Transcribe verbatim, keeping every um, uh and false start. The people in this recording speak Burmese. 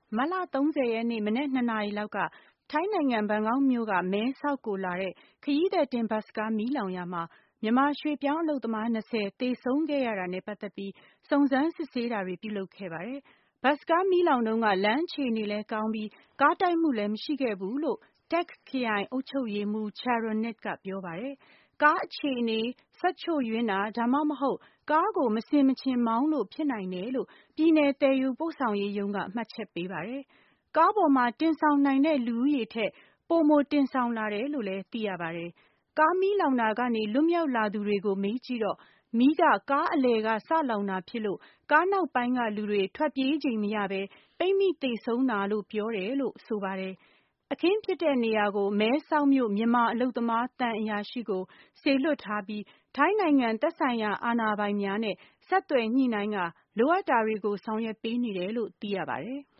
မတ်လ ၃၀ ရက်နေ့ မနက် ၂ နာရီလောက်က ထိုင်းနိုင်ငံ ဘန်ကောက်မြို့က မဲဆောက်ကိုလာတဲ့ ခရီးသည်တင်ဘတ်စ်ကား မီးလောင်ရာမှာ မြန်မာရွှေ့ပြောင်းအလုပ်သမား ၂၀ သေဆုံးခဲ့ရတာနဲ့ ပတ်သက်ပြီး စုံစမ်းစစ်ဆေးတာတွေ ပြုလုပ်ခဲ့ပါတယ်။ ဘတ်စ်ကားမီးလောင်တုန်းက လမ်းအခြေအနေလည်းကောင်းပြီး ကားတိုက်မှုလည်းမရှိခဲ့ဘူးလို့ Tak ခရိုင်အုပ်ချုပ်ရေးမှူး Charoenkiat ကပြောပါတယ်။ ကားအခြေအနေ စက်ချို့ယွင်းတာ ဒါမှမဟုတ် ကားကိုမဆင်မခြင်မောင်းလို့ ဖြစ်နိုင်တယ်လို့ ပြည်နယ်သယ်ယူပို့ဆောင်ရေးရုံးက မှတ်ချက်ပေးပါတယ်။ ကားပေါ်မှာ တင်ဆောင်နိုင်တဲ့ လူဦးရေထက် ပိုမိုတင်ဆောင်လာတယ်လို့လည်း သိရပါတယ်။ ကားမီးလောင်တာကနေ လွတ်မြောက်လာသူတွေကို မေးကြည့်တော့ မီးက ကားအလယ်က စလောင်တာဖြစ်လို့ ကားနောက်ပိုင်းကလူတွေ ထွက်ပြေးချိန်မရပဲ ပိတ်မိသေဆုံးတာလို့ ပြောတယ်လို့ ဆိုပါတယ်။ အခင်းဖြစ်တဲ့နေရာကို မဲဆောက်မြို့ မြန်မာအလုပ်သမားသံအရာရှိကို စေလွှတ်ထားပြီး ထိုင်းနိုင်ငံ သက်ဆိုင်ရာအာဏာပိုင်များနဲ့ ဆက်သွယ်ညှိနှိုင်းကာ လိုအပ်တာတွေကို ဆောင်ရွက်ပေးနေတယ်လို့ သိရပါတယ်။